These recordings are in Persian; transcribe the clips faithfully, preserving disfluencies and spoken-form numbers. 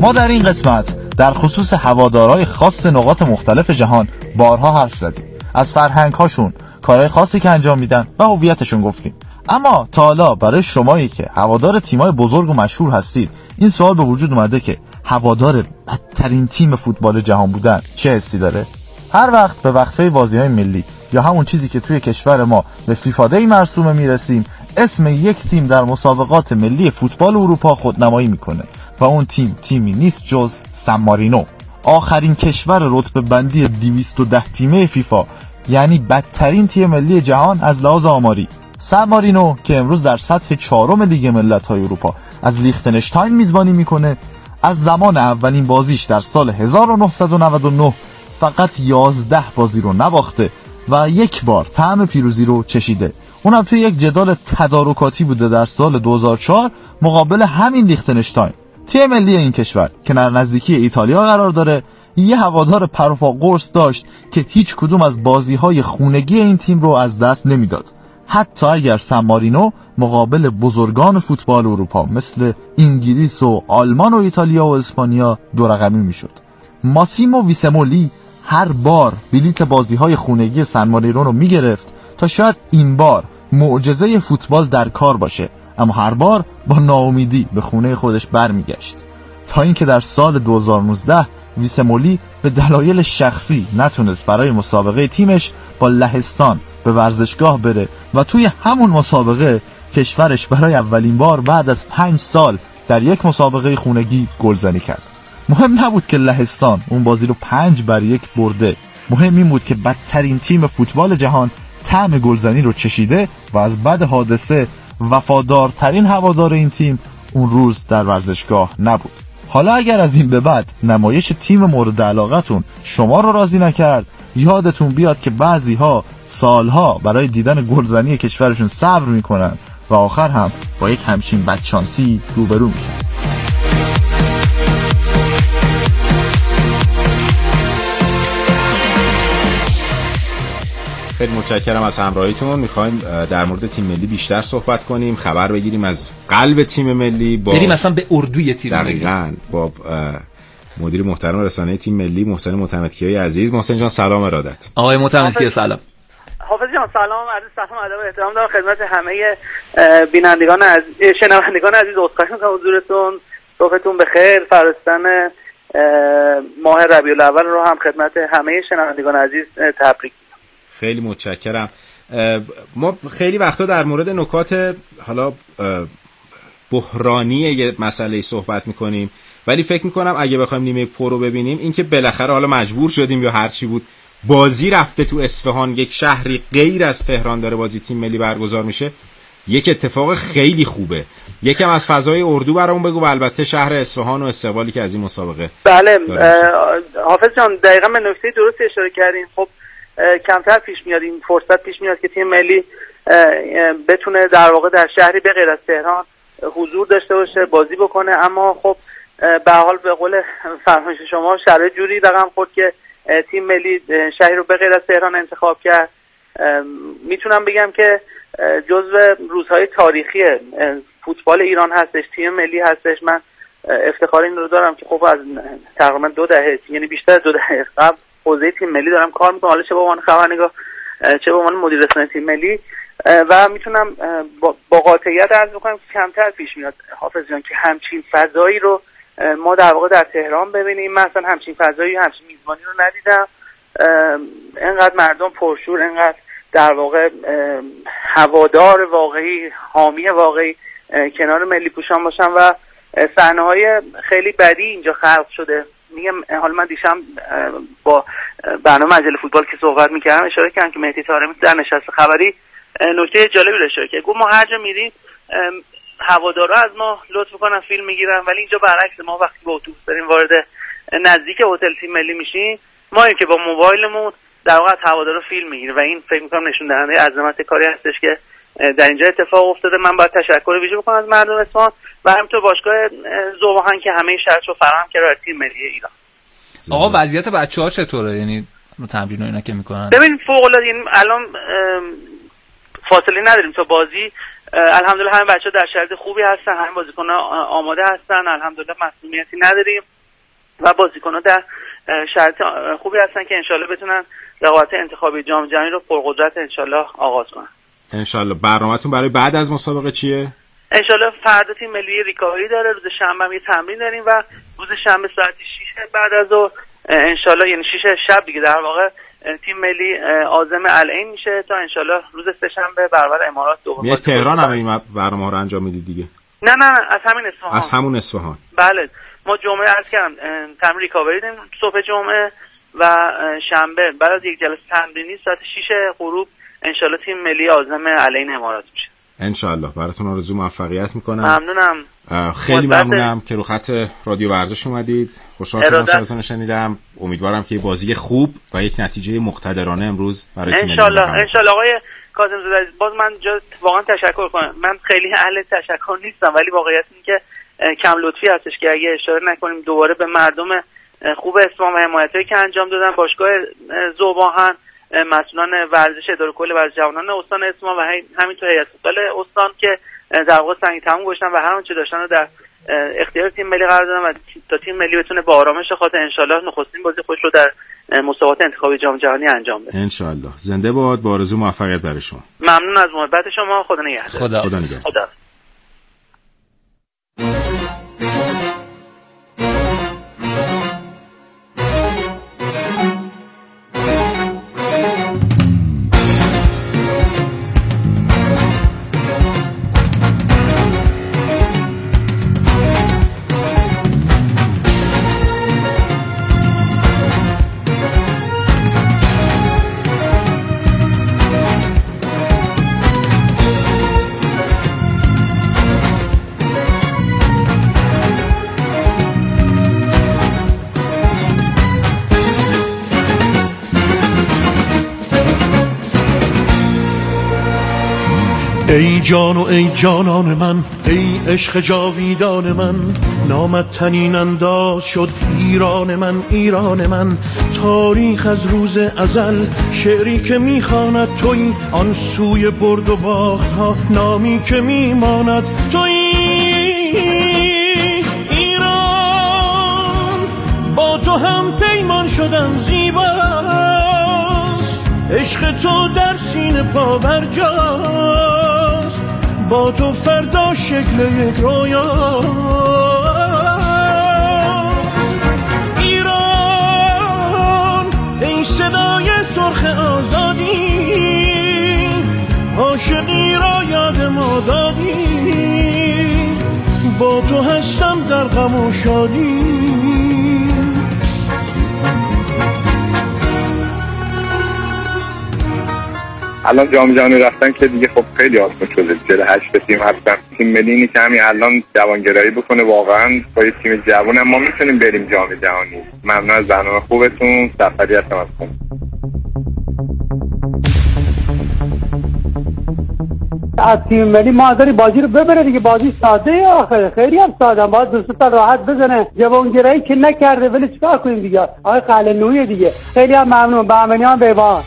ما در این قسمت در خصوص هوادارهای خاص نقاط مختلف جهان بارها حرف زدیم. از فرهنگ‌هاشون، کارهای خاصی که انجام میدن و هویتشون گفتیم. اما تا حالا برای شمایی که هوادار تیم‌های بزرگ و مشهور هستید این سوال به وجود اومده که هوادار بدترین تیم فوتبال جهان بودن چه حسی داره؟ هر وقت به وقفه بازی‌های ملی یا همون چیزی که توی کشور ما به فیفا دی مرسومه میرسیم، اسم یک تیم در مسابقات ملی فوتبال اروپا خودنمایی میکنه و اون تیم تیمی نیست جز سن مارینو، آخرین کشور رتبه بندی دویست و ده تیمه فیفا، یعنی بدترین تیم ملی جهان از لحاظ آماری. سن مارینو که امروز در سطح چهارم لیگ ملت‌های اروپا از لیختنشتاین میزبانی میکنه، از زمان اولین بازیش در سال هزار و نهصد و نود و نه فقط یازده بازی رو نباخته و یک بار طعم پیروزی رو چشیده، اونم توی یک جدال تدارکاتی بوده در سال دو هزار و چهار مقابل همین لیختنشتاین. تیم ملی این کشور که در نزدیکی ایتالیا قرار داره یه هوادار پروپا قرص داشت که هیچ کدوم از بازی‌های خونگی این تیم رو از دست نمیداد، حتی اگر سن مارینو مقابل بزرگان فوتبال اروپا مثل انگلیس و آلمان و ایتالیا و اسپانیا دو رقمی میشد. ماسیمو ویسمولی هر بار بلیت بازی‌های خونگی سن مارینو رو میگرفت تا شاید این بار معجزه فوتبال در کار باشه، اما هر بار با ناامیدی به خونه خودش برمیگشت، تا اینکه در سال دو هزار و نوزده ویسمولی به دلایل شخصی نتونست برای مسابقه تیمش با لهستان به ورزشگاه بره و توی همون مسابقه کشورش برای اولین بار بعد از پنج سال در یک مسابقه خونگی گلزنی کرد. مهم نبود که لهستان اون بازی رو پنج بر یک برده، مهم این بود که بدترین تیم فوتبال جهان طعم گلزنی رو چشیده و از بعد حادثه وفادارترین هوادار این تیم اون روز در ورزشگاه نبود. حالا اگر از این به بعد نمایش تیم مورد علاقتون شما رو راضی نکرد، یادتون بیاد که بعضی ها سالها برای دیدن گلزنی کشورشون صبر میکنن و آخر هم با یک همچین بدشانسی روبرو میشن. خیلی متشکرم از همراهیتون. میخوایم در مورد تیم ملی بیشتر صحبت کنیم، خبر بگیریم از قلب تیم ملی، با بریم مثلا به اردوی تیم ملی. دقیقاً با مدیر محترم رسانه تیم ملی محسن معتمدکیای عزیز. محسن جان سلام ارادت. آقای معتمدکی سلام. حافظ جان سلام، عرض سلام ادب و احترام دارم خدمت همه بینندگان از شنوندگان عزیز. عذرخواهی می‌کنم حضورتون، صبحتون بخیر. فرستن ماه ربیع الاول رو هم خدمت همه شنوندگان عزیز تبریک. خیلی متشکرم. ما خیلی وقتا در مورد نکات حالا بحرانی یه مسئله صحبت میکنیم، ولی فکر میکنم اگه بخوایم نیمه پر رو ببینیم، این که بالاخره حالا مجبور شدیم یا هر چی بود بازی رفته تو اصفهان، یک شهری غیر از تهران داره بازی تیم ملی برگزار میشه، یک اتفاق خیلی خوبه. یکم از فضای اردو برامون بگو و البته شهر اصفهان و استقبالی که از این مسابقه. بله حافظ جان دقیقاً به نکته درست اشاره کردین. خب کمتر پیش میاد این فرصت پیش میاد که تیم ملی بتونه در واقع در شهری به غیر از تهران حضور داشته باشه، بازی بکنه، اما خب به حال به قول فرمایش شما شرایط جوری رقم خورد که تیم ملی شهری رو به غیر از تهران انتخاب کرد. میتونم بگم که جزو روزهای تاریخی فوتبال ایران هستش، تیم ملی هستش. من افتخار این رو دارم که خب از تقریبا دو دهه، یعنی بیشتر دو دهه قبل حوزه تیم ملی دارم کار میکنم، حالا چه به عنوان خبرنگار چه به عنوان مدیر رسانه تیم ملی، و میتونم با قاطعیت عرض بکنم که کمتر پیش میاد حافظ جان که همچین فضایی رو ما در واقع در تهران ببینیم. من اصلا همچین فضایی، همچین میزبانی رو ندیدم. انقدر مردم پرشور، انقدر در واقع هوادار واقعی، حامی واقعی کنار ملی پوشان باشن و صحنه‌های خیلی بدی اینجا خلق شده. میگم حالا من دیشب با برنامه مجله فوتبال که صحبت میکردم اشاره کردم که مهدی طارمی در نشست خبری نکته جالبی رو اشاره کرد. گفت ما هر جا میریم هوادارا از ما لطف میکنن فیلم میگیرن، ولی اینجا برعکس، ما وقتی با اتوبوس داریم وارد نزدیک هتل تیم ملی میشیم، ما این که با موبایلمون در واقع هوادارا فیلم میگیریم و این فکر میکنم نشون دهنده عظمت کاری هستش که در اینجا اتفاق افتاده. من باید تشکر ویژه بکنم از مردم اصفهان و همینطور باشگاه ذوب‌آهن که همه شرط رو فراهم کرده برای تیم ملی ایران. آقا وضعیت بچه‌ها چطوره؟ یعنی تمرین و اینا که میکنن؟ ببین فوق العاده، یعنی الان فاصله نداریم تا بازی. الحمدلله همه بچه‌ها در شرایط خوبی هستن، همه بازیکن‌ها آماده هستن، الحمدلله مسئولیتی نداریم. و بازیکن‌ها در شرایط خوبی هستن که انشالله بتونن رقابت انتخابی جام جهانی رو پرقدرت انشالله آغاز کنن. انشالله. برنامه‌تون برای بعد از مسابقه چیه؟ انشالله فردا تیم ملی ریکاوری داره، روز شنبه هم یه تمرین داریم و روز شنبه ساعت شش بعد از ظهر انشالله، یعنی شش شب دیگه در واقع تیم ملی عازم العین میشه تا انشالله روز سه‌شنبه برابر امارات دوباره میاد تهران. هم این برنامه رو انجام میدید دیگه؟ نه نه از همین اصفهان. از همون اصفهان. بله ما جمعه عرض کردم تمرین ریکاوری داریم صبح جمعه و شنبه بعد از یک جلسه تمرینی ساعت شش غروب انشالله تیم ملی عازم العین امارات میشه. انشالله. براتون آرزو موفقیت میکنم. ممنونم. خیلی ممنونم که رو خط رادیو ورزش اومدید. خوشحال شدم صداتون رو شنیدم. امیدوارم که بازی خوب و یک نتیجه مقتدرانه امروز برای تیم ملی انشالله. انشالله آقای کاظم زاده باز من جا واقعا تشکر کنم. من خیلی اهل تشکر نیستم ولی واقعیت اینه که کم لطفی هستش که اگه اشاره نکنیم دوباره به مردم خوب اصفهان و حمایتایی که انجام دادن، باشگاه ذوب‌آهن، مسئولان ورزش اداره کل ورزش جوانان استان اصفهان و همینطور هیئت فوتبال استان که در واقع سنگ تموم گذاشتن و هر آنچه داشتن رو در اختیار تیم ملی قرار دادن و تا تیم ملی بتونه با آرامش خاطر انشالله نخستین بازی خودش رو در مسابقات انتخابی جام جهانی انجام بده. انشالله. زنده باد. با آرزو موفقیت برای شما. ممنون از محبت شما. خدا نگهدار. خدا خدا نگهدار. خدا. ای جان و ای جانان من، ای عشق جاویدان من، نامت تنین انداز شد ایران من، ایران من. تاریخ از روز ازل شعری که میخواند تویی، آن سوی برد و باخت ها نامی که میماند تویی. ایران با تو هم پیمان شدم زیباست، عشق تو در سینه پا برجاست، با تو فردا شکل یک رویاست. ایران ای صدای سرخ آزادی، عاشقی را یاد ما دادی، با تو هستم در غم و شادی. الان جام جهانی رفتن که دیگه خب خیلی آسون شده. چهل و هشت تیم هستن. تیم ملی اینی که همین الان جوانگرایی بکنه، واقعا با یه تیم جوان هم ما میتونیم بریم جام جهانی. ممنون از برنامه خوبتون. سفری هستم از خون. از تیم ملی مادری بازی رو ببره دیگه. بازی ساده آخه، خیلی هم ساده. باید دو تا راحت بزنه. جوانگرایی که نکرده ولی چیکار کنیم دیگه. آقای قلعه‌نویی دیگه. خیلی هم ممنون. بهمنیان بیبان.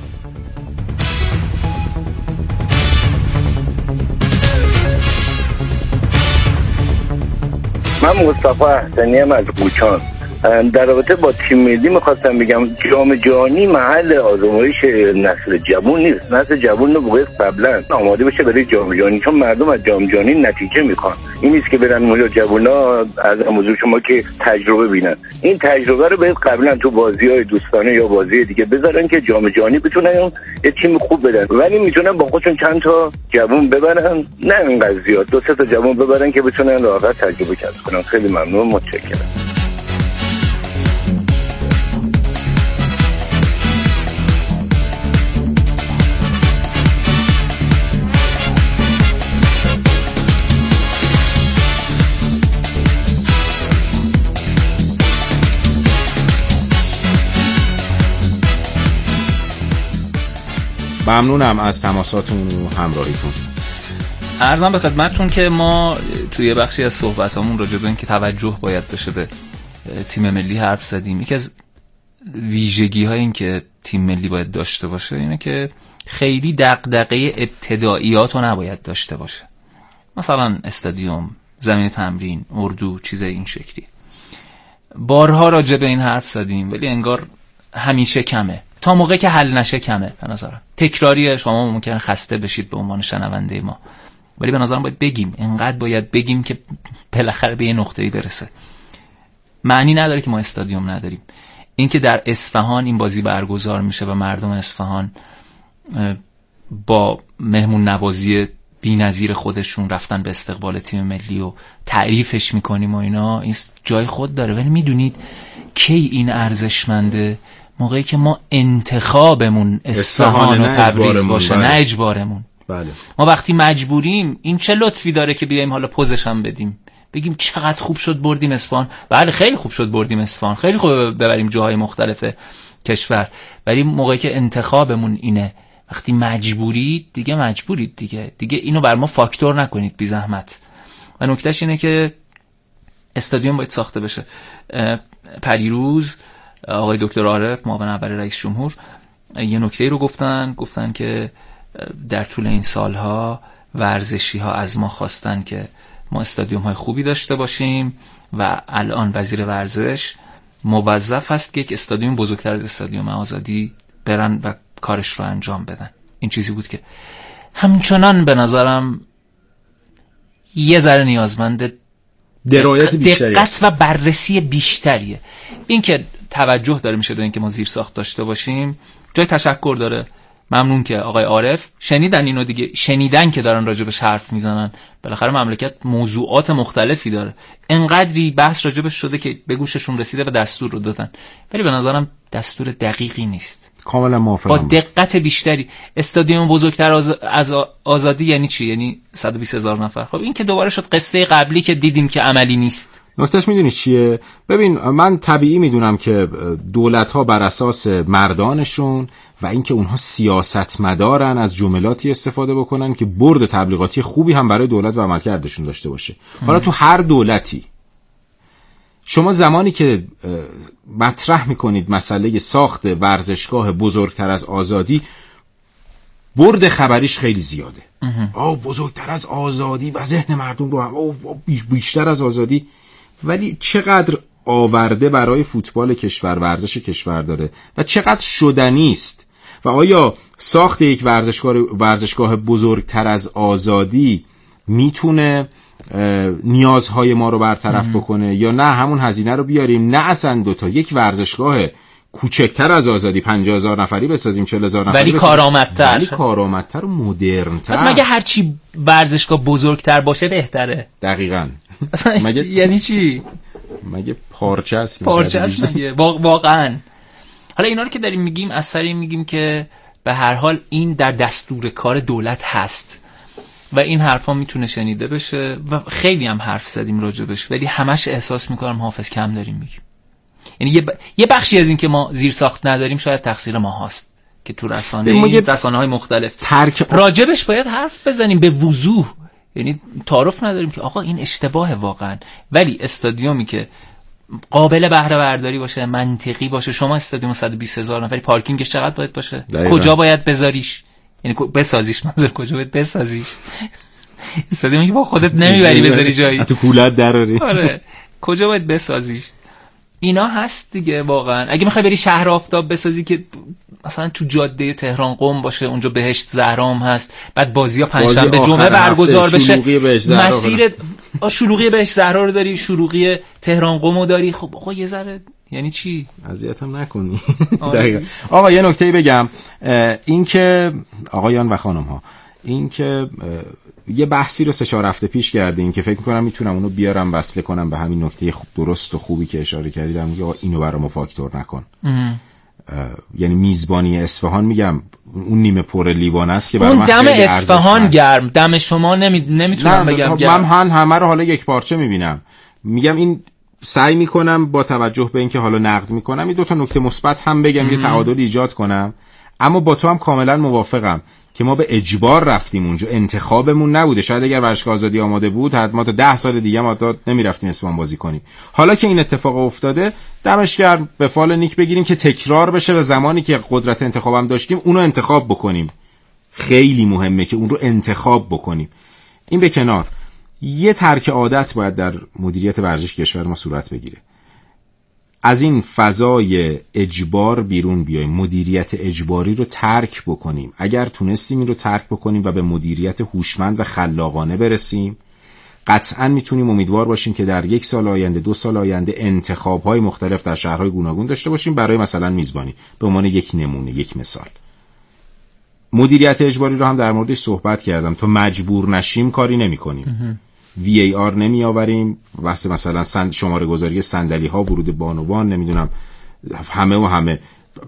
من مصطفی احسنی ام از قوچان. در رابطه با تیم ملی میخواستم بگم جام جهانی محل آزمایش نسل جوان نیست. نسل جوان رو باید قبلا آماده بشه برای جام جهانی، چون مردم از جام جهانی نتیجه میخوان. این نیست که برن اونجا جوونا از موضوع شما که تجربه بینن. این تجربه رو باید قبلا تو بازی‌های دوستانه یا بازی دیگه بذارن که جام جهانی بتونن یه تیم خوب بدن، ولی میتونن با خودشون چند تا جوون ببرن، نه اینقدر زیاد، دو سه تا جوون ببرن که بتونن راحت تجربه کسب کنن. خیلی ممنون، متشکرم. ممنونم از تماساتون و همراهیتون. عرضم به خدمتتون که ما توی بخشی از صحبتامون راجع به این که توجه باید بشه به تیم ملی حرف زدیم. یکی از ویژگی‌های این که تیم ملی باید داشته باشه اینه که خیلی دغدغه ابتداییات رو نباید داشته باشه. مثلا استادیوم، زمین تمرین، اردو، چیز این شکلی. بارها راجع به این حرف زدیم ولی انگار همیشه کمه، تا موقعی که حل نشه کمه. به نظرم تکراریه، شما ممکنه خسته بشید به عنوان شنونده ما، ولی به نظرم باید بگیم، اینقدر باید بگیم که بالاخره به یه نقطه‌ای برسه. معنی نداره که ما استادیوم نداریم. این که در اصفهان این بازی برگزار میشه و مردم اصفهان با مهمون نوازی بی‌نظیر خودشون رفتن به استقبال تیم ملی و تعریفش میکنیم و اینا، این جای خود داره. ولی میدونید کی این ارزشمنده؟ موقعی که ما انتخابمون اصفهان و تبریز باشه، نه اجبارمون. بله. ما وقتی مجبوریم این چه لطفی داره که بیایم حالا پوزش هم بدیم، بگیم چقدر خوب شد بردیم اصفهان. بله خیلی خوب شد بردیم اصفهان، خیلی خوب ببریم جاهای مختلف کشور، ولی موقعی که انتخابمون اینه، وقتی مجبورید دیگه مجبورید دیگه دیگه اینو بر ما فاکتور نکنید بی زحمت. و نکتهش اینه که استادیوم باید ساخته بشه. پریروز آقای دکتر عارف معاون اول رئیس جمهور یه نکته رو گفتن گفتن که در طول این سالها ورزشی ها از ما خواستن که ما استادیوم های خوبی داشته باشیم و الان وزیر ورزش موظف است که یک استادیوم بزرگتر از استادیوم آزادی برن و کارش رو انجام بدن. این چیزی بود که همچنان به نظرم یه ذره نیازمند درایت بیشتری دقت و بررسی بیشتریه. این که توجه داره میشه به این که ما زیرساخت داشته باشیم، جای تشکر داره. ممنون که آقای عارف شنیدن اینو دیگه، شنیدن که دارن راجبش حرف میزنن. بالاخره مملکت موضوعات مختلفی داره، انقدری بحث راجبش شده که به گوششون رسیده و دستور رو دادن، ولی به نظرم دستور دقیقی نیست. کاملا موافقم. با دقت بیشتری. استادیوم بزرگتر از, از آزادی یعنی چی؟ یعنی صد و بیست هزار نفر. خب این که دوباره شد قصه قبلی که دیدیم که عملی نیست. نکتهش میدونی چیه؟ ببین من طبیعی میدونم که دولت‌ها بر اساس مردانشون و اینکه اونها سیاستمدارن از جملاتی استفاده بکنن که برد تبلیغاتی خوبی هم برای دولت و عملکردشون داشته باشه. حالا تو هر دولتی شما زمانی که مطرح میکنید مسئله ساخت ورزشگاه بزرگتر از آزادی، برد خبریش خیلی زیاده. آه بزرگتر از آزادی و ذهن مردم رو هم آه بیشتر از آزادی، ولی چقدر آورده برای فوتبال کشور، ورزش کشور داره و چقدر شدنی است. و آیا ساخت یک ورزشگاه ورزشگاه بزرگتر از آزادی میتونه نیازهای ما رو برطرف بکنه یا نه همون هزینه رو بیاریم، نه اصلا دوتا یک ورزشگاه کوچکتر از آزادی پنجاه هزار نفری بسازیم، چهل هزار نفری ولی کارآمدتر، ولی کارآمدتر و مدرن‌تر. مگه هرچی ورزشگاه بزرگتر باشه بهتره؟ دقیقاً. مگه یعنی چی؟ مگه پارچه است؟ پارچه است مگه؟ واقعاً. حالا اینا رو که داریم میگیم از سر این میگیم که به هر حال این در دستور کار دولت هست و این حرفا میتونه شنیده بشه و خیلی هم حرف زدیم راجبش، ولی همش احساس میکنم حافظ کم داریم میگیم. یعنی یه, ب... یه بخشی از این که ما زیر ساخت نداریم شاید تقصیر ما هاست که تو رسانه این رسانه های مختلف ترک... راجبش باید حرف بزنیم به وضوح. یعنی تعارف نداریم که آقا این اشتباهه واقعا، ولی استادیومی که قابل بهره برداری باشه، منطقی باشه. شما استادیوم صد و بیست هزار نفری پارکینگش چقدر باید باشه؟ دقیقا. کجا باید بذاریش؟ یعنی بسازیش، منظور کجا باید بسازیش؟ استادیومی که با خودت نمیبری بذاری جایی، تو کولت دراری. آره کجا باید بسازیش؟ اینا هست دیگه. واقعا اگه میخوای بری شهر آفتاب بسازی که مثلا تو جاده تهران قم باشه، اونجا بهشت زهرام هست، بعد بازی‌ها پنجشنبه جمعه برگزار بشه، مسیر شلوغی بهشت زهرا رو داری، شلوغی تهران قم رو داری. خب آقا یه ذره یعنی چی؟ اذیتم نکنی. دقیقاً. آقا یه نکته بگم، این که آقایان و خانم ها، این که یه بحثی رو سه چهار هفته پیش کردیم که فکر می‌کنم میتونم اونو بیارم وصله کنم به همین نکته خوب درست و خوبی که اشاره کردم، میگه آقا اینو برام فاکتور نکن. یعنی میزبانی اصفهان، میگم اون نیمه پر لیوان است که برام اون دم اصفهان گرم، دم شما نمی... نمیتونم بگم گرم. من همه رو حالا یک پارچه میبینم، میگم این سعی میکنم با توجه به اینکه حالا نقد میکنم این دو تا نکته مثبت هم بگم، یه تعادل ایجاد کنم. اما با تو هم کاملا موافقم که ما به اجبار رفتیم اونجا، انتخابمون نبوده. شاید اگر ورزشگاه آزادی آماده بود ما تا ده سال دیگه ما تا نمیرفتیم اصفهان بازی کنیم. حالا که این اتفاق افتاده، دمش گرم، به فال نیک بگیریم که تکرار بشه و زمانی که قدرت انتخابم داشتیم اونو انتخاب بکنیم. خیلی مهمه که اون رو انتخاب بکنیم. این به کنار، یه ترک عادت باید در مدیریت ورزش کشور ما صورت بگیره. از این فضای اجبار بیرون بیاییم، مدیریت اجباری رو ترک بکنیم. اگر تونستیم این رو ترک بکنیم و به مدیریت هوشمند و خلاقانه برسیم، قطعاً میتونیم امیدوار باشیم که در یک سال آینده، دو سال آینده انتخاب‌های مختلف در شهرهای گوناگون داشته باشیم برای مثلا میزبانی، به عنوان یک نمونه، یک مثال. مدیریت اجباری رو هم در موردش صحبت کردم. تا مجبور نشیم کاری نمی‌کنیم. وی ای آر نمی آوریم، واسه مثلا سند شماره گذاری صندلی ها، ورود بانوان، نمیدونم همه و همه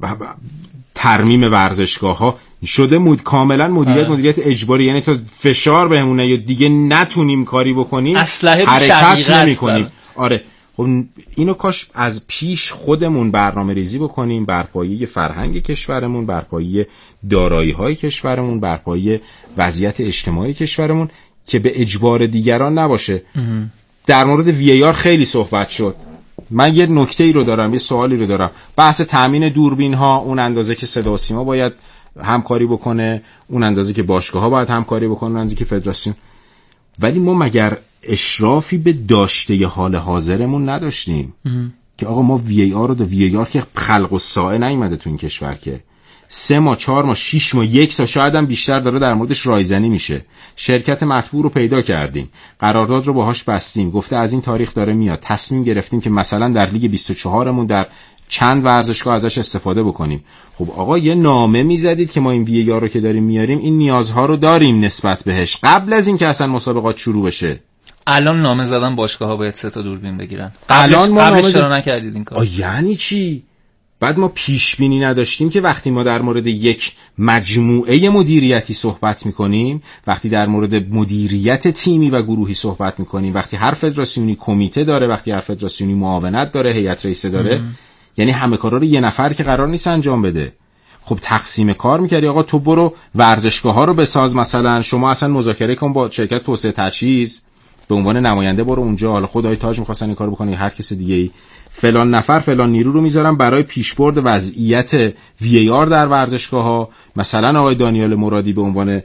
ترمیم ورزشگاه ها شده مود کاملا مدیریت آه. مدیریت اجباری، یعنی تا فشار بهمونه یا دیگه نتونیم کاری بکنیم حرکت نمی کنیم. آره خب اینو کاش از پیش خودمون برنامه ریزی بکنیم، بر پایه فرهنگ کشورمون، بر پایه دارایی های کشورمون، بر پایه وضعیت اجتماعی کشورمون، که به اجبار دیگران نباشه. در مورد وی ای آر خیلی صحبت شد. من یه نکته ای رو دارم، یه سوالی رو دارم. بحث تامین دوربین ها، اون اندازه که صدا و سیما باید همکاری بکنه، اون اندازه که باشگاه ها باید همکاری بکنه، اون اندازه که فدراسیون. ولی ما مگر اشرافی به داشته حال حاضرمون نداشتیم؟ که آقا ما وی ای آر رو، وی ای آر که خلق الساعه نیومده تو این کشور، که سه ماه، چهار ماه، شیش ماه، یک سال، شاید هم بیشتر داره در موردش رایزنی میشه. شرکت مطبوع رو پیدا کردیم، قرارداد رو باهاش بستیم، گفته از این تاریخ داره میاد. تصمیم گرفتیم که مثلا در لیگ بیست و چهار مون در چند ورزشگاه ازش استفاده بکنیم. خب آقا یه نامه میزدید که ما این وی ای آر رو که داریم میاریم، این نیازها رو داریم نسبت بهش، قبل از این که اصلا مسابقات شروع بشه. الان نامه زدن باشگاه‌ها باید سه تا دوربین بگیرن. الان ما قبلش چرا نکردید این کارو؟ یعنی چی؟ بعد ما پیش بینی نداشتیم که وقتی ما در مورد یک مجموعه مدیریتی صحبت میکنیم، وقتی در مورد مدیریت تیمی و گروهی صحبت میکنیم، وقتی هر فدراسیونی کمیته داره، وقتی هر فدراسیونی معاونت داره، هیئت رئیسه داره، ام. یعنی همه کارا رو یه نفر که قرار نیست انجام بده. خب تقسیم کار میکردی، آقا تو برو ورزشگاه ها رو بساز، مثلا شما اصلا مذاکره کن با شرکت توسعه تجهیز، به عنوان نماینده برو اونجا، حالا خدای تاج می‌خواستن این کارو بکنه، هر کس دیگه‌ای، فلان نفر فلان نیرو رو میذارن برای پیشبرد وضعیت وی ای آر در ورزشگاه‌ها. مثلا آقای دانیال مرادی به عنوان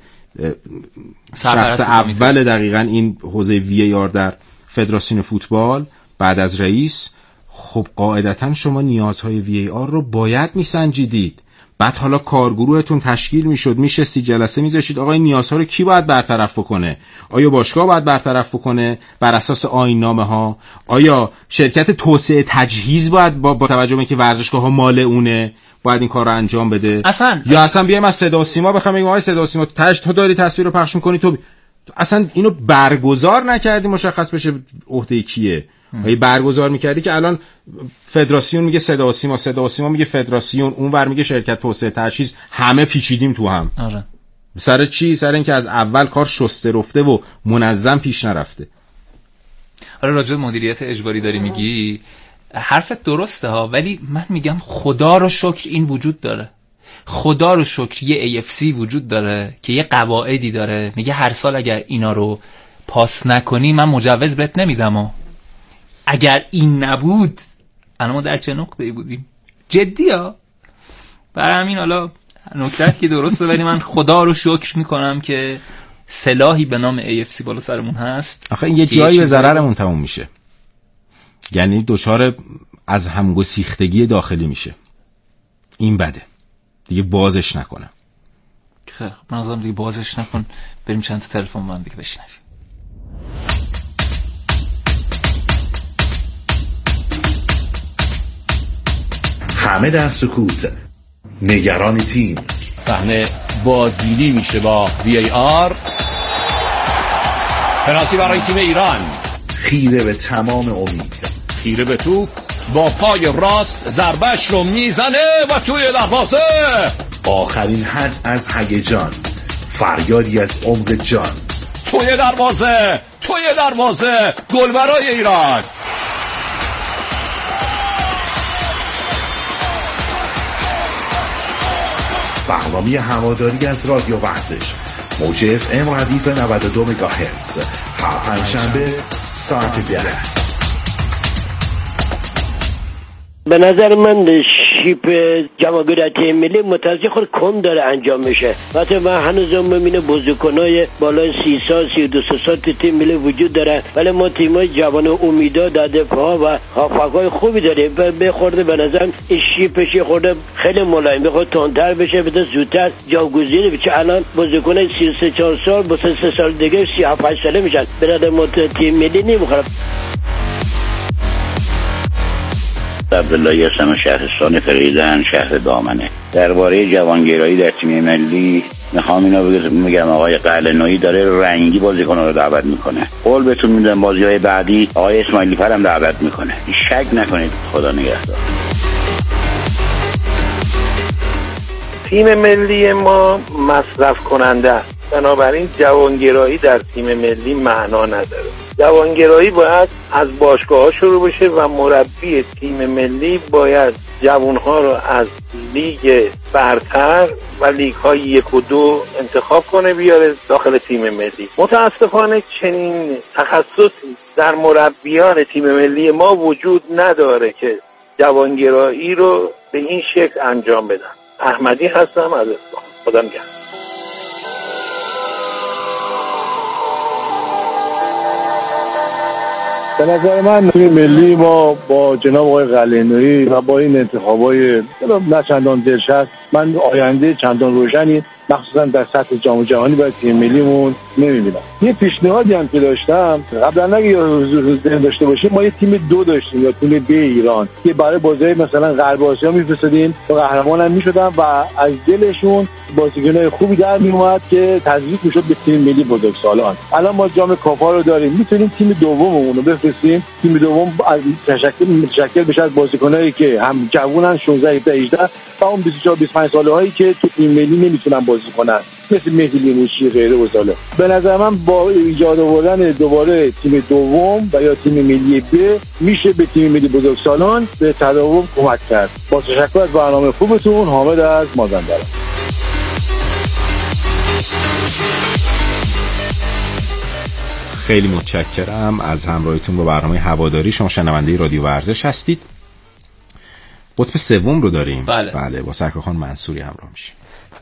شخص اول دقیقاً این حوزه وی ای آر در فدراسیون فوتبال بعد از رئیس. خب قاعدتاً شما نیازهای وی ای آر رو باید میسنجیدید. بعد حالا کارگروهتون تشکیل میشد، میشستی جلسه میذاشید، آقا این نیازها رو کی باید برطرف بکنه؟ آیا باشگاه باید برطرف بکنه بر اساس آیین نامه ها؟ آیا شرکت توسعه تجهیز باید با, با توجه به اینکه ورزشگاه ها مال اونه باید این کار رو انجام بده؟ اصلا یا اصلا بیایم از صدا و سیما بخوام بگیم آقا صدا و سیما تاج تو داری تصویر رو پخش می‌کنی، تو اصلا اینو برگزار نکردی مشخص بشه عهده کیه. ای برگزار میکردی که الان فدراسیون میگه صدا و سیما، صدا و سیما میگه فدراسیون، اونور میگه شرکت توسعه تجهیز، همه پیچیدیم تو هم. آره. سر چی؟ سر اینکه از اول کار شسته رفته و منظم پیش نرفته. آره راجع به مدیریت اجباری داری میگی، حرفت درسته ها، ولی من میگم خدا رو شکر این وجود داره. خدا رو شکر یه ای اف سی وجود داره که یه قواعدی داره، میگه هر سال اگر اینا رو پاس نکنی من مجوز بهت نمیدم. ها اگر این نبود الان ما در چه نقطه‌ای بودیم؟ جدی ها. برای همین حالا نکته‌ات که درسته، ولی من خدا رو شکر میکنم که سلاحی به نام ای اف سی بالا سرمون هست. آخه این یه جایی به ضررمون تموم میشه، یعنی دچار از همگسیختگی داخلی میشه. این بده دیگه، بازش نکنم. خیلی من ازم دیگه بازش نکن، بریم چند تا تلفن من دیگه بشنویم. همه در سکوت، نگران تیم. صحنه بازبینی میشه با وی ای آر. پنالتی برای تیم ایران. خیره به تمام امید، خیره به توپ، با پای راست ضربهش رو میزنه و توی دروازه. آخرین حد از هیجان، فریادی از عمق جان. توی دروازه، توی دروازه، گل برای ایران. برنامه هواداری از رادیو ورزش، موج اف ام ردیف نود و دو مگاهرتز، هر پنجشنبه ساعت ده. به نظر من شیپ جوانگیری تیم ملی متاسفانه خود کم داره انجام میشه. وقتی من هنوزم میبینه بازیکنای بالای سی سال سی و دو سال تو تیم ملی وجود داره، ولی ما تیمای جوان امیدا داده پا و هافکای خوبی داره. به خورده به نظر این شیپش خورده خیلی ملایم، بخواد تندتر بشه، بده زودتر جاگزین بشه. الان بازیکنای سی و سه چهار سال با سه سال دیگه سی و هفت ساله میشن. به نظر ما تیم ملی نمیخوره. عبدالله هستم، شهرستان فریدن، شهر دامنه. درباره جوانگرایی در تیم ملی میخوام اینو بگم آقای قلعه‌نویی داره رنگی بازیکن‌ها رو دعوت میکنه. قول بهتون میدم بازی‌های بعدی آقای اسماعیلی فر هم دعوت میکنه. شک نکنید. خدا نگهدار. تیم ملی ما مصرف کننده است، بنابراین جوانگرایی در تیم ملی معنا نداره. جوانگرایی باید از باشگاه‌ها شروع بشه و مربی تیم ملی باید جوانها رو از لیگ برتر و لیگ‌های یک و دو انتخاب کنه بیاره داخل تیم ملی. متاسفانه چنین تخصصی در مربیان تیم ملی ما وجود نداره که جوانگرایی رو به این شکل انجام بدن. احمدی هستم از اصفهان. خدا نگهدار. به نظر من تیم ملی ما با جناب آقای قلعه‌نویی و با این انتخابای نه چندان دلشست، من آینده چندان روشنی مخصوصا در سطح جام جهانی برای تیم ملیمون نمی‌بینم. یه پیشنهادی هم که داشتم قبلا اگه حضور داشته باشیم، ما یه تیم دو داشتیم یا تیم ب ایران که برای بازی مثلا غرب آسیا می‌فرستادیم و قهرمان هم می‌شدن و از دلشون بازیکن‌های خوبی در میومد که تزریق میشد به تیم ملی بزرگسالان. الان ما جام کافا رو داریم، میتونیم تیم دوممون رو بفرستیم. تیم دوم از تشکیل متشکل بشه از بازیکنایی که هم جوونن شانزده هجده و اون بیست و چهار بیست و پنج ساله‌هایی که تو تیم ملی نمیتونن بازی کنن، مثل مهدی لیموشی غیره و ساله. به نظر من با ایجاد آوردن دوباره تیم دوم و یا تیم ملی ب میشه به تیم ملی بزرگسالان به تداوم کمک کرد. با تشکر از برنامه خوبتون، حامد از مازندران. خیلی متشکرم از همراهیتون با برنامه هواداری. شما شنونده رادیو ورزش هستید. قطب سوم رو داریم. بله, بله با سرکارخان منصوری همراه میشیم.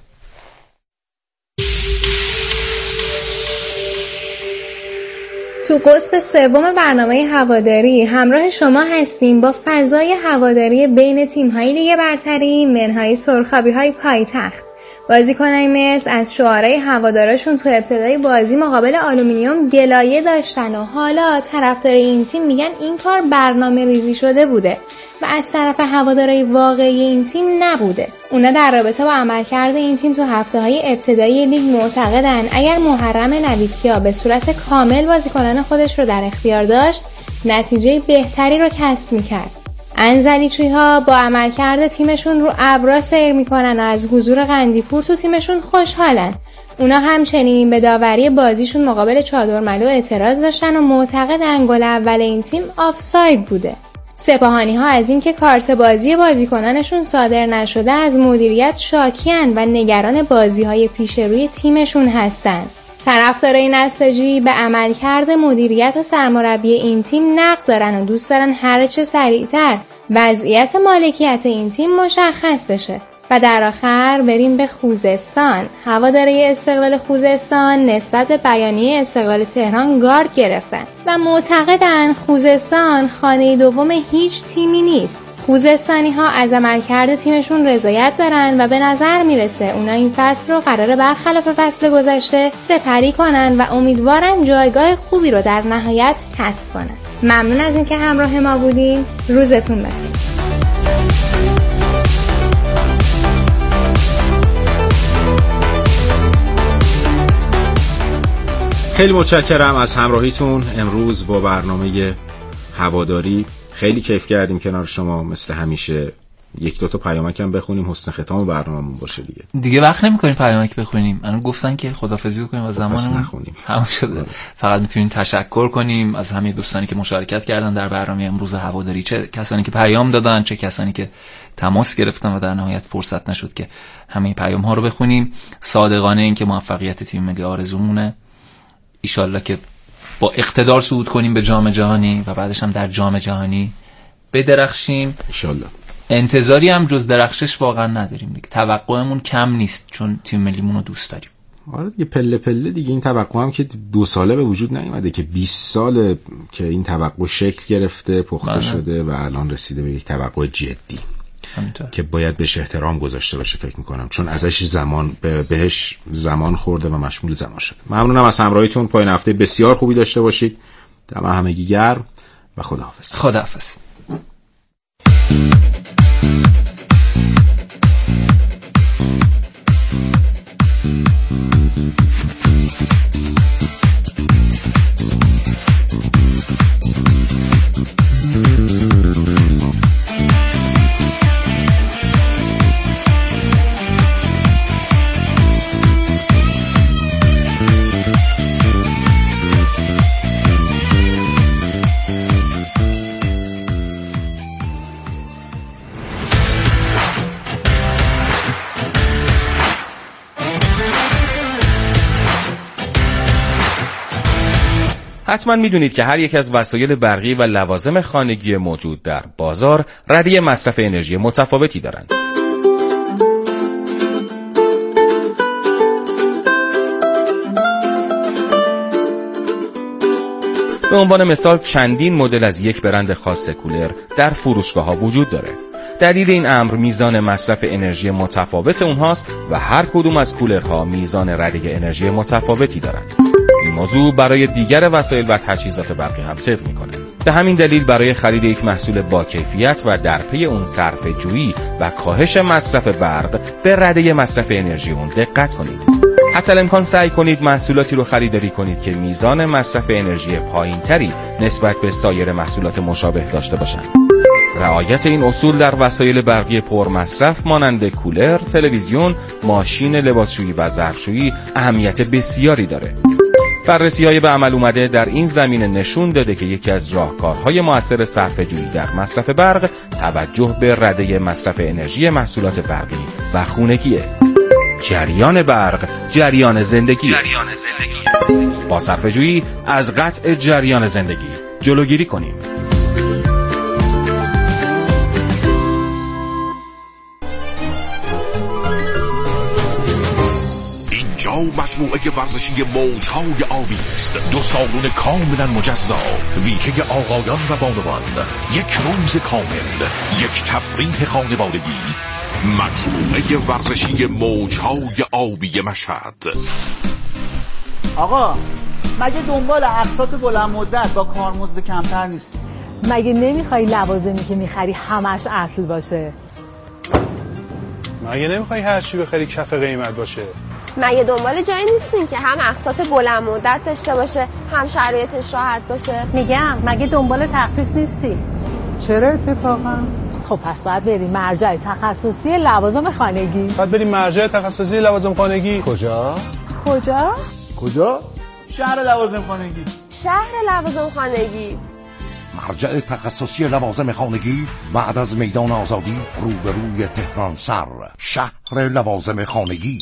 تو قطب سوم برنامه هواداری همراه شما هستیم با فضای هواداری بین تیم‌های لیگ برتری، منهای سرخابی‌های پایتخت. بازیکنای مس از شعارهای هوادارشون تو ابتدای بازی مقابل آلومینیوم گلایه داشتن و حالا طرفدار این تیم میگن این کار برنامه ریزی شده بوده و از طرف هوادارهای واقعی این تیم نبوده. اونا در رابطه با عملکرد این تیم تو هفته‌های ابتدایی لیگ معتقدن اگر محرم نویدکیا به صورت کامل بازیکنان خودش رو در اختیار داشت، نتیجه بهتری رو کسب می‌کرد. انزلیچی‌ها با عملکرد تیمشون رو ابرا سیر میکنن و از حضور قندیپور تو تیمشون خوشحالن. اونا همچنین به داوری بازیشون مقابل چادرملو اعتراض داشتن و معتقدن گل اول این تیم آفساید بوده. سپاهانی‌ها از اینکه کارت بازی بازیکنانشون صادر نشده از مدیریت شاکی‌اند و نگران بازی‌های پیش روی تیمشون هستن. طرفدارای نساجی به عملکرد مدیریت و سرمربی این تیم نقد دارن و دوست دارن هر چه سریعتر وضعیت مالکیت این تیم مشخص بشه. و در آخر بریم به خوزستان. هواداری استقلال خوزستان نسبت به بیانیه استقلال تهران گارد گرفتن و معتقدن خوزستان خانه دوم هیچ تیمی نیست. خوزستانی ها از عملکرد تیمشون رضایت دارن و به نظر میرسه اونا این فصل رو قراره برخلاف فصل گذشته سپری کنن و امیدوارن جایگاه خوبی رو در نهایت کسب کنن. ممنون از اینکه همراه ما بودین. روزتون بخیر. خیلی متشکرم از همراهیتون امروز با برنامه هواداری. خیلی کیف کردیم کنار شما مثل همیشه. یک دو تا پیامک هم بخونیم حسن ختام برنامه‌مون باشه دیگه. دیگه وقت نمی‌کنیم پیامک بخونیم. الان گفتن که خدافظی بکنیم از زمانمون نخونیم. تموم شده. فقط میتونیم تشکر کنیم از همه دوستانی که مشارکت کردن در برنامه امروز هواداری، چه کسانی که پیام دادن، چه کسانی که تماس گرفتن و در نهایت فرصت نشد که همه پیام‌ها رو بخونیم. صادقانه این که موفقیت تیم ملی آرزومونه. ایشالله که با اقتدار صعود کنیم به جام جهانی و بعدش هم در جام جهانی بدرخشیم انشالله. انتظاری هم جز درخشش واقعا نداریم دیگه، توقعمون کم نیست چون تیم ملیمون رو دوست داریم. آره دیگه، پله پله دیگه. این توقع هم که دو ساله به وجود نیومده، که بیست ساله که این توقع شکل گرفته، پخته بله. شده و الان رسیده به یک توقع جدی همینطور. که باید بهش احترام گذاشته باشه فکر میکنم، چون ازش زمان بهش زمان خورده و مشمول زمان شده. ممنونم از همراهیتون. پایان هفته بسیار خوبی داشته باشید. دم همگی گرم و خداحافظ. خداحافظ. حتما میدونید که هر یک از وسایل برقی و لوازم خانگی موجود در بازار رده مصرف انرژی متفاوتی دارند. به عنوان مثال چندین مدل از یک برند خاص کولر در فروشگاه‌ها وجود داره. دلیل این امر میزان مصرف انرژی متفاوت اونهاست و هر کدوم از کولرها میزان رده انرژی متفاوتی دارند. این موضوع برای دیگر وسایل و تجهیزات برقی هم صدق میکنه. به همین دلیل برای خرید یک محصول با کیفیت و در پی اون صرفه جویی و کاهش مصرف برق به رده مصرف انرژی اون دقت کنید. حتی الامکان سعی کنید محصولاتی رو خریداری کنید که میزان مصرف انرژی پایینتری نسبت به سایر محصولات مشابه داشته باشند. رعایت این اصول در وسایل برقی پرمصرف مانند کولر، تلویزیون، ماشین لباسشویی و ظرفشویی اهمیت بسیاری داره. بررسی‌های به عمل اومده در این زمینه نشون داده که یکی از راهکارهای مؤثر صرفه‌جویی در مصرف برق توجه به رده مصرف انرژی محصولات برقی و خونگیه. جریان برق، جریان زندگی. جریان زندگی. با صرفه‌جویی از قطع جریان زندگی جلوگیری کنیم. مجموعه ورزشی موج‌های آبی است. دو سالن کاملا مجزا، ویژه آقایان و بانوان، یک روز کامل، یک تفریح خانوادگی. مجموعه ورزشی موج‌های آبی مشهد. آقا مگه دنبال اقساط بلند مدت با کارمزد کمتر نیست؟ مگه نمیخوای لوازمی که میخری همش اصل باشه؟ مگه نمیخوای هر چی بخری کف قیمت باشه؟ مگه دنبال جایی نیستین که هم اقساط بلند مدت داشته باشه هم شرایطش راحت باشه؟ میگم مگه دنبال تخفیف نیستی؟ چرا اتفاقا؟ خب پس باید بریم مرجع تخصصی لوازم خانگی. باید بریم مرجع تخصصی لوازم خانگی. کجا؟ کجا؟ کجا؟ شهر لوازم خانگی. شهر لوازم خانگی. مرجع تخصصی لوازم خانگی بعد از میدان آزادی روبروی تهران سر، شهر لوازم خانگی.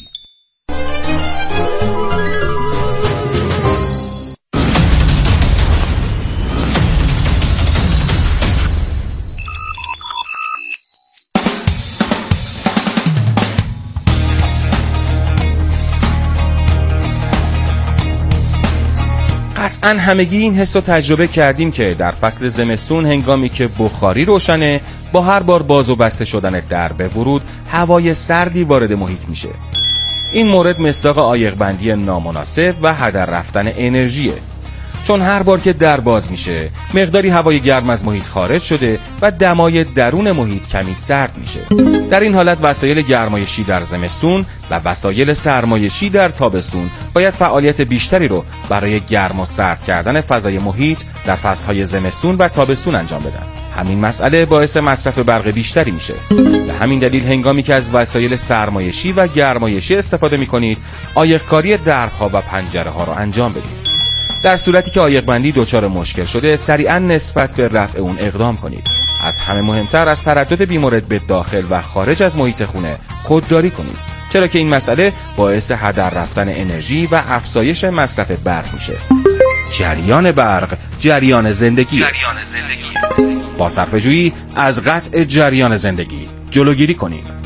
قطعاً همگی این حس رو تجربه کردیم که در فصل زمستون هنگامی که بخاری روشنه، با هر بار باز و بسته شدن درب ورود هوای سردی وارد محیط میشه. این مورد مصداق عایق‌بندی نامناسب و هدر رفتن انرژیه، چون هر بار که در باز میشه مقداری هوای گرم از محیط خارج شده و دمای درون محیط کمی سرد میشه. در این حالت وسایل گرمایشی در زمستون و وسایل سرمایشی در تابستون باید فعالیت بیشتری رو برای گرم و سرد کردن فضای محیط در فصلهای زمستون و تابستون انجام بدن. همین مسئله باعث مصرف برق بیشتری میشه. به همین دلیل هنگامی که از وسایل سرمایشی و گرمایشی استفاده میکنید، عایق‌کاری درها و پنجره ها رو انجام بدید. در صورتی که عایق‌بندی دچار مشکل شده، سریعا نسبت به رفع اون اقدام کنید. از همه مهمتر از تردد بیمورد به داخل و خارج از محیط خونه خودداری کنید، چرا که این مسئله باعث هدر رفتن انرژی و افزایش مصرف برق میشه. جریان برق، جریان زندگی. جریان زندگی. با صرفه‌جویی از قطع جریان زندگی جلوگیری کنیم.